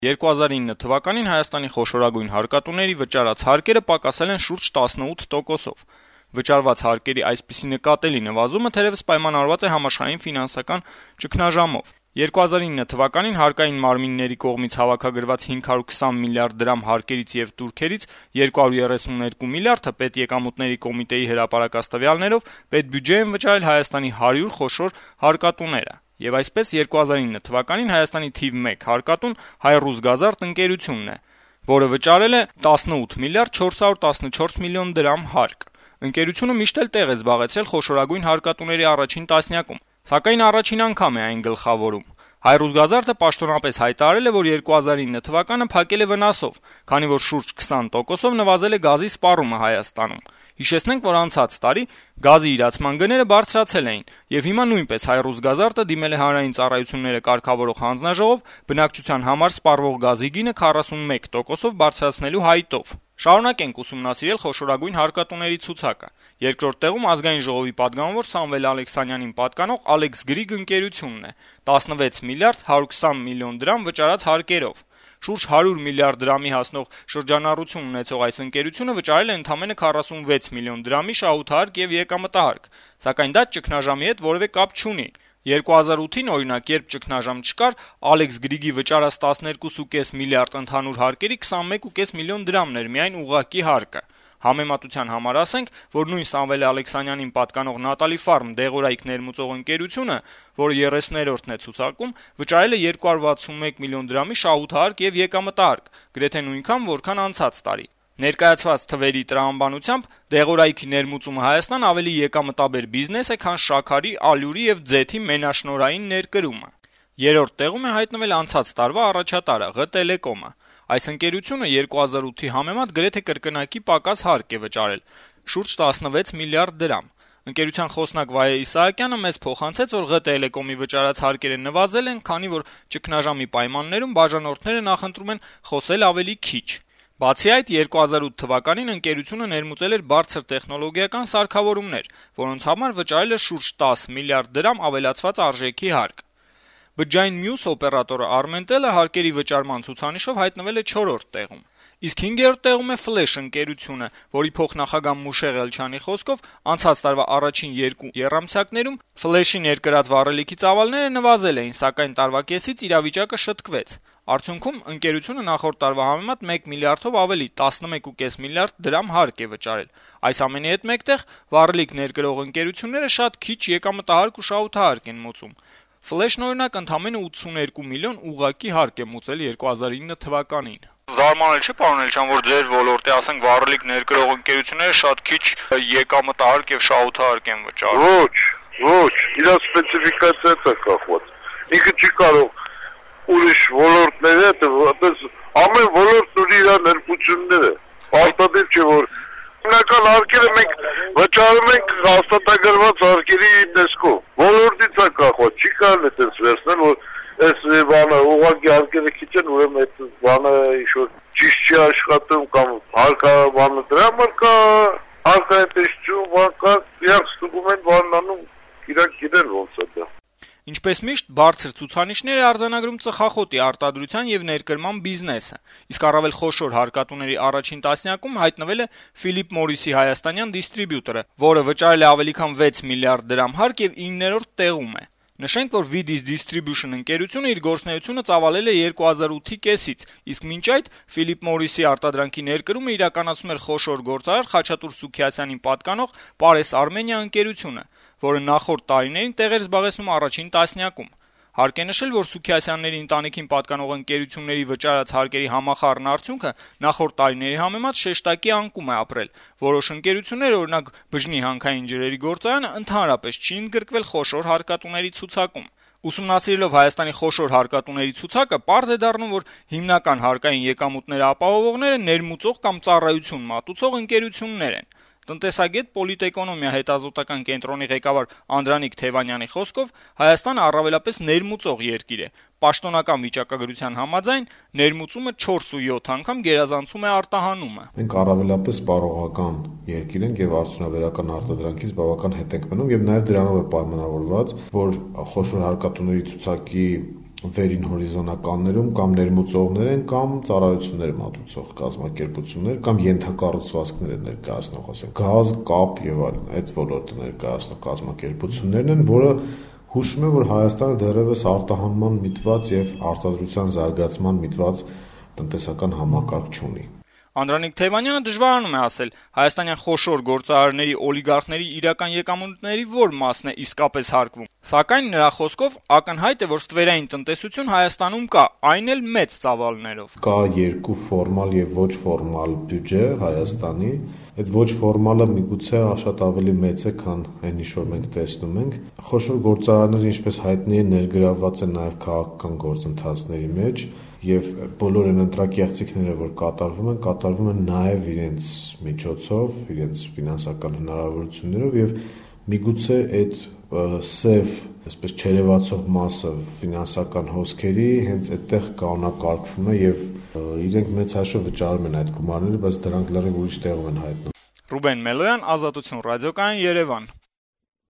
2009 թվականին Հայաստանի խոշորագույն հարկատուների վճարած հարկերը պակասել են շուրջ 18%-ով։ Վճարված հարկերի այսպիսի նկատելի նվազումը թերևս պայմանավորված է համաշխարհային ֆինանսական ճգնաժամով։ 2009 թվականին հարկային մարմինների կողմից հավաքագրված 520 միլիարդ դրամ հարկերից եւ տուրքերից 232 միլիարդը պետեկամուտների կոմիտեի հրապարակած տվյալներով պետբյուջե են վճարել Հայաստանի 100 խոշոր հարկատուները։ Եվ այսպես 2009 թվականին Հայաստանի թիվ 1 հարկատուն Հայ-Ռուսգազարդ ընկերությունն է, որը վճարել է 18 միլիարդ 414 միլիոն դրամ հարկ։ Ընկերությունը միշտ էլ տեղ է զբաղեցրել խոշորագույն հարկատուների առաջին տասնյակում, սակայն առաջին անգամ է այն գլխավորում։ Հայ-Ռուսգազարդը պաշտոնապես հայտարարել է, որ 2009 թվականը փակել է վնասով, քանի որ շուրջ 20%-ով նվազել է գազի սպառումը Հայաստանում։ Հիշեցնենք, որ անցած տարի գազի իրացման գները բարձրացել էին, եւ հիմա նույնպես Հայ-Ռուսգազարդը դիմել է հանրային ծառայությունները կարգավորող հանձնաժողով բնակչության համար սպառվող գազի գինը 41%-ով բարձրացնելու հայտով։ Շարունակենք ուսումնասիրել խոշորագույն հարկատուների ցուցակը։ Երկրորդ տեղում Ազգային ժողովի պատգամավոր Սամվել Ալեքսանյանին պատկանող Alex Greek ընկերությունն է 16 միլիարդ 120 միլիոն դրամ վճարած հարկերով։ Շուրջ 100 միլիարդ դրամի հասնող շրջանառություն ունեցող այս ընկերությունը վճարել է ընդամենը 46 միլիոն դրամի շահութահարկ եւ եկամտահարկ, սակայն դա ճգնաժամի հետ որևէ կապ չունի։ 2008-ին, օրինակ, երբ ճգնաժամ չկար, Alex Greek-ի վճարած 12.5 միլիարդ ընդհանուր հարկերի 21.5 միլիոն դրամն էր միայն ուղղակի հարկը։ Համեմատության համար ասենք, որ նույն Սամվել Ալեքսանյանին պատկանող Նատալի Ֆարմ դեղորայք ներմուծող ընկերությունը, որը 30-րդն է ցուցակում, վճարել է 261 միլիոն դրամի շահութահարկ եւ եկամտահարկ, գրեթե նույնքան, որքան անցած տարի։ Ներկայացված թվերի տրամաբանությամբ դեղորայքի ներմուծումը Հայաստան ավելի եկամտաբեր բիզնես է, քան շաքարի, ալյուրի եւ ձեթի մենաշնորհային ներկրումը։ Երրորդ տեղում է հայտնվել անցած տարվա առաջատարը ղ Տելեկոմը։ Այս ընկերությունը 2008-ի համեմատ գրեթե կրկնակի պակաս հարկ է վճարել՝ շուրջ 16 միլիարդ դրամ։ Ընկերության խոսնակ Վահե Իսահակյանը մեզ փոխանցեց, որ ղ Տելեկոմի վճարած հարկերը նվազել են, քանի որ ճգնաժամի պայմաններում բաժանորդները նախընտրում են խոսել ավելի քիչ։ Բացի այդ, 2008 թվականին ընկերությունը ներմուծել էր բարձր տեխնոլոգիական սարքավորումներ, որոնց համար վճարել է շուրջ 10 միլիարդ դրամ ավելացված արժեքի հարկ։ Բջջային մյուս օպերատորը Armentel-ը հարկերի վճարման ցուցանիշով հայտնվել է 4-րդ տեղում։ Իսկ 5-րդ տեղում է Flash ընկերությունը, որի փոխնախագահ Մուշեղ Էլչյանի խոսքով անցած տարվա առաջին 2 եռամսյակներում Flash-ի ներկրած վառելիքի ծավալները նվազել էին, սակայն տարվա կեսից իրավիճակը շտկվեց։ Արդյունքում ընկերությունը նախորդ տարվա համեմատ 1 միլիարդով ավելի 11.5 միլիարդ դրամ հարկ է վճարել։ Այս ամենի հետ մեկտեղ վառելիք ներկրող ընկերությունները շատ քիչ եկամտահարկ ու շահութահարկ են մուծում։ Flash-ն օրինակ ընդամենը 82 միլիոն ուղղակի հարկ է մուծել 2009 թվականին։ Զարմանալի չէ, պարոն Էլչյան, որ ձեր ոլորտի, ասենք, վառելիք ներկրող ընկերությունները շատ քիչ եկամտահարկ եւ շահութահարկ են վճարում։ Ոչ, իր սպეციფიკაციայից է կախված։ Ինքը չի կարող ուրիշ ոլորտների հետ, որպես ամեն ոլորտ ունի իր ներկությունները։ Պարտադիր չէ, որ հիմնական հարկերը մենք վճարում ենք հաստատագրված հարկերի տեսքով։ Ոլորտից է կախված, չի կարող այդպես վերցնել, որ այս բանը ուղղակի հարկերը քիչ են, ուրեմն այդ բանը ինչ-որ ճիշտ չի աշխատում կամ հարկաբանը դրա համար կա հարկայտեսություն, բանկա, իրանք ստուգում են բանանում, իրանք գիտեն ոնց է դա։ Ինչպես միշտ, բարձր ցուցանիշներ է արձանագրում ծխախոտի արտադրության եւ ներկրման բիզնեսը։ Իսկ առավել խոշոր հարկատուների առաջին տասնյակում հայտնվել է Philip Morris-ի հայաստանյան դիստրիբյուտորը, որը վճարել է ավելի քան 6 միլիարդ դրամ հարկ եւ 9-րդ տեղում է։ Նշենք, որ Vidis Distribution ընկերությունը իր գործունեությունը ծավալել է 2008-ի կեսից, իսկ մինչ այդ Philip Morris-ի արտադրանքի ներկրումը իրականացնում էր խոշոր գործարար Խաչատուր Սուքիասյանին պատկանող Pares Armenia ընկերությունը, որը նախորդ տարիներին տեղ էր զբաղեցնում առաջին տասնյակում։ Հարկ է նշել, որ Սուքիասյանների ընտանիքին պատկանող ընկերությունների վճարած հարկերի համախառն արդյունքը նախորդ տարիների համեմատ շեշտակի անկում է ապրել։ Որոշ ընկերություններ, օրինակ բժնի հանքային ջրերի գործարանը, ընդհանրապես չի ընդգրկվել խոշոր հարկատուների ցուցակում։ Ուսումնասիրելով Հայաստանի խոշոր հարկատուների ցուցակը, պարզ է դառնում, որ հիմնական հարկային եկամուտները ապահովողները ներմուծող կամ ծառայություն մատուցող ընկերություններ են։ Տնտեսագետ Պոլիտէկոնոմիա հետազոտական կենտրոնի ղեկավար Անդրանիկ Թևանյանի խոսքով Հայաստանը առավելապես ներմուծող երկիր է։ Պաշտոնական վիճակագրության համաձայն ներմուծումը 4.7 անգամ գերազանցում է արտահանումը։ Մենք առավելապես սպառողական երկիր ենք եւ արդյունաբերական արտադրանքից բավական հետ ենք մնում եւ նաեւ դրանով է պայմանավորված, որ խոշոր հարկատուների ցուցակի վերին հորիզոնականներում կամ ներմուծողներ են կամ ծառայություններ մատուցող կազմակերպություններ կամ ենթակառուցվածքներ են ներկայացնող, ասենք գազ, կապ եւ այլն, այդ ոլորտը ներկայացնող կազմակերպություններն են, որը հուշում է, որ Հայաստանը դեռևս արտահանման միտված եւ արտադրության զարգացման միտված տնտեսական համակարգ չունի։ Անդրանիկ Թևանյանը դժվարանում է ասել, հայաստանյան խոշոր գործարարների օլիգարխների իրական եկամուտների որ մասն է իսկապես հարկվում։ Սակայն նրա խոսքով ակնհայտ է, որ ստվերային տնտեսություն Հայաստանում կա, այն էլ մեծ ծավալներով։ Կա երկու ֆորմալ եւ ոչ ֆորմալ բյուջե Հայաստանի։ Այդ ոչ ֆորմալը միգուցե շատ ավելի մեծ է, քան այն ինչ որ մենք տեսնում ենք։ Խոշոր գործարարները, ինչպես հայտնի է, ներգրավված են նաեւ քաղաքական գործընթացների մեջ եւ բոլոր այն ընտրակեղծիքները, որ կատարվում են նաեւ իրենց միջոցով, իրենց ֆինանսական հնարավորություններով եւ միգուցե այդ սև, այսպես չերևացող մասը ֆինանսական հոսքերի հենց այդտեղ կանոնակարգվում է եւ իրենք մեծ հաշվով վճարում են այդ գումարները, բայց դրանք լրիվ ուրիշ տեղում են հայտնվում։ Ռուբեն Մելոյան, Ազատություն ռադիոկայան, Երևան։